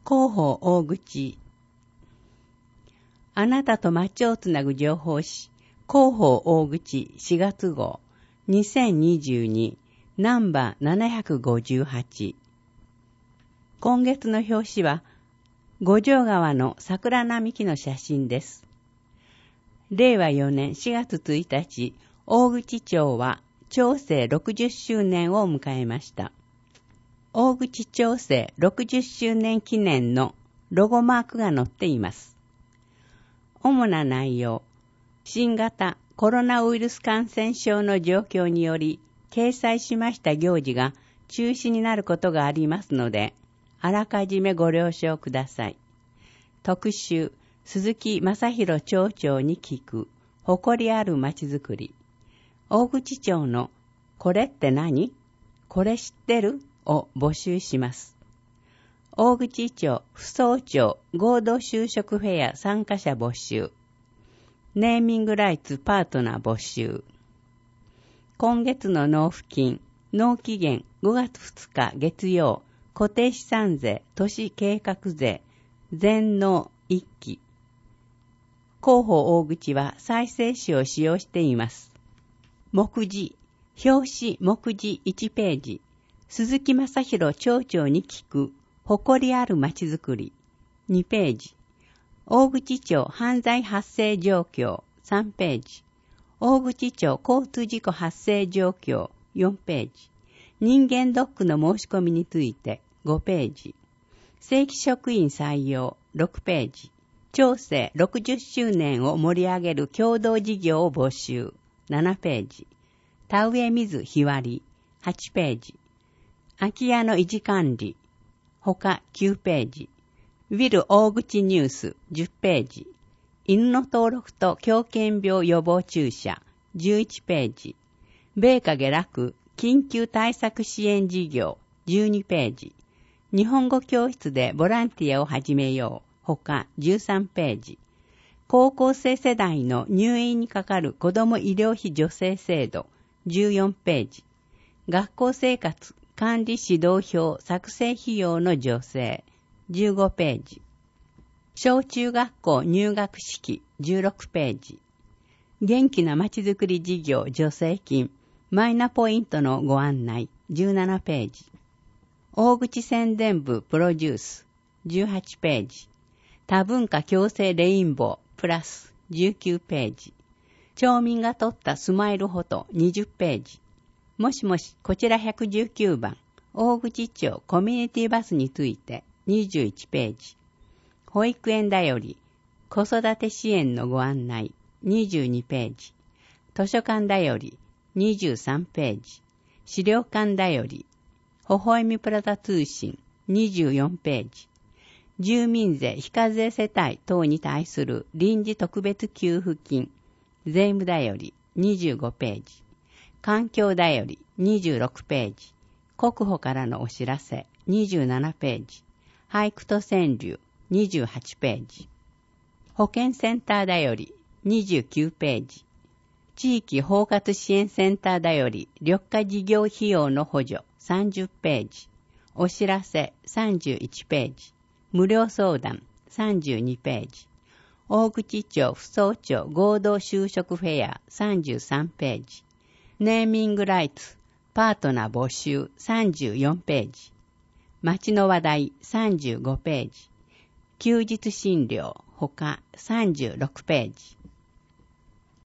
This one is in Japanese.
広報大口。あなたと街をつなぐ情報誌、広報大口4月号、2022ナンバー758。今月の表紙は、五条川の桜並木の写真です。令和4年4月1日、大口町は町政60周年を迎えました。大口町政60周年記念のロゴマークが載っています。主な内容、新型コロナウイルス感染症の状況により掲載しました行事が中止になることがありますので、あらかじめご了承ください。特集、鈴木正弘町長に聞く、誇りあるまちづくり。大口町のこれって何？これ知ってる？を募集します。大口町、府総町合同就職フェア参加者募集。ネーミングライツパートナー募集。今月の納付金、納期限5月2日月曜、固定資産税、都市計画税、全納1期。広報大口は再生紙を使用しています。目次、表紙目次1ページ。鈴木正弘町長に聞く、誇りあるまちづくり。2ページ。大口町犯罪発生状況。3ページ。大口町交通事故発生状況。4ページ。人間ドックの申し込みについて。5ページ。正規職員採用。6ページ。町政60周年を盛り上げる共同事業を募集。7ページ。田植え水日割り。8ページ。空き家の維持管理。他9ページ。ウィル大口ニュース10ページ。犬の登録と狂犬病予防注射11ページ。米花下落緊急対策支援事業12ページ。日本語教室でボランティアを始めよう。他13ページ。高校生世代の入院にかかる子ども医療費助成制度14ページ。学校生活管理指導表作成費用の助成15ページ。小中学校入学式16ページ。元気なまちづくり事業助成金マイナポイントのご案内17ページ。大口宣伝部プロデュース18ページ。多文化共生レインボープラス19ページ。町民が撮ったスマイルフォト20ページ。もしもし、こちら119番、大口町コミュニティバスについて21ページ。保育園だより、子育て支援のご案内22ページ。図書館だより23ページ。資料館だより、微笑みプラザ通信24ページ。住民税非課税世帯等に対する臨時特別給付金、税務だより25ページ。環境だより26ページ。国保からのお知らせ27ページ。俳句と川柳28ページ。保健センターだより29ページ。地域包括支援センターだより緑化事業費用の補助30ページ。お知らせ31ページ。無料相談32ページ。大口町府総町合同就職フェア33ページ。ネーミングライツパートナー募集34ページ。街の話題35ページ。休日診療他36ページ。